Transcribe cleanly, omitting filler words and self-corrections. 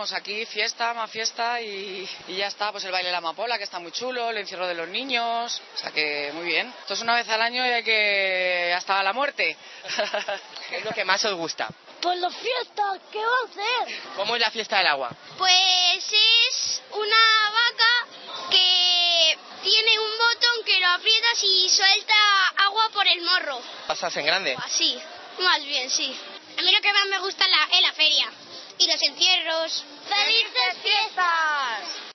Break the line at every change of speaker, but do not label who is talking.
Pues aquí fiesta, más fiesta y ya está, pues el baile de la amapola, que está muy chulo, el encierro de los niños, o sea que muy bien. Esto es una vez al año y hay que hasta la muerte.
¿Qué es lo que más os gusta?
Pues la fiesta, ¿qué va a hacer?
¿Cómo es la fiesta del agua?
Pues es una vaca que tiene un botón que lo aprietas y suelta agua por el morro.
¿Pasas en grande?
Así, más bien, sí. A mí lo que más me gusta es la feria y los encierros. ¡Felices fiestas!